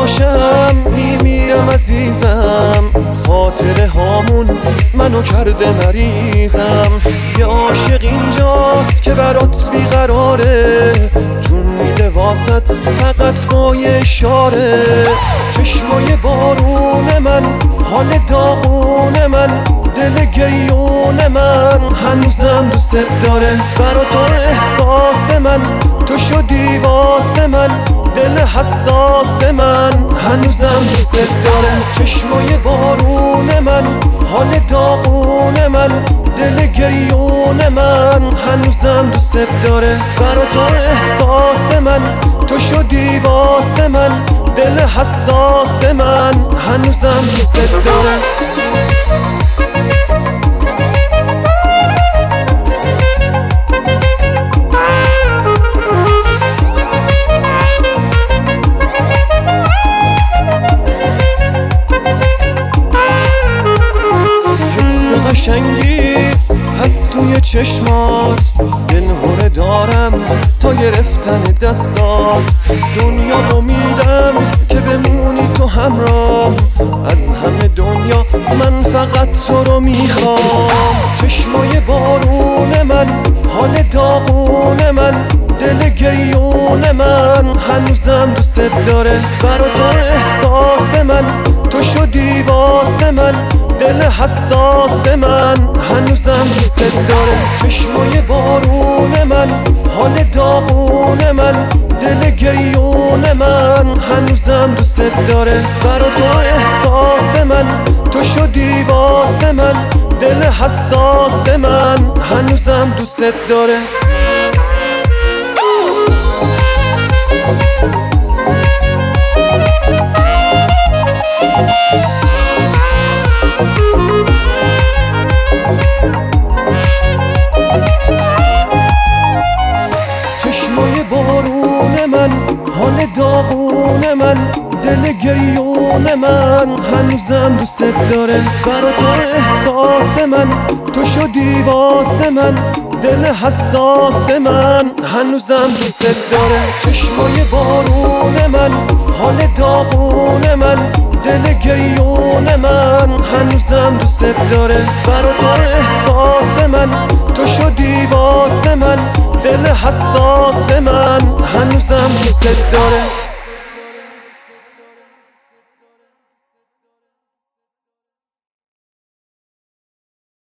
باشم میمیرم عزیزم، خاطره هامون منو کرده مریضم. یه عاشق اینجاست که برات بیقراره، جون میده واسط فقط با یه اشاره. چشمای بارون من، حال داغون من، دل گریون من هنوزم دوست داره. برا تو احساس من، تو شدی واسه من، دل حساس من هنوزم دوست داره. چشمای بارون من، حال داغون من، دل گریون من هنوزم دوست داره. برا تو احساس من، تو شدی واسه من، دل حساس من هنوزم دوست داره. قشنگی هست توی چشمات، دلهوره دارم تا گرفتن دستات. دنیا رو میدم که بمونی تو همراه، از همه دنیا من فقط تو رو میخوام. چشمای بارون من، حال داغون من، دل گریون من هنوزم دوست داره. برا تو احساس من، تو شدی واسه من، دل حساس من هنوزم دوست داره. چشمای بارون من، حال داغون من، دل گریون من هنوزم دوست داره. برا تو احساس من، تو شدی واسه من، دل حساس من هنوزم دوست داره. چشمای بارون من، حال داغون من، دل گریون من هنوزم دوست داره. برا تو احساس من، تو شدی واسه من، دل حساس من هنوزم دوست داره. چشمای بارون من، حال داغون من، دل گریون من هنوزم دوست داره. برا تو احساس من، تو شدی واسه من، دل حساس من هنوزم دوست داره.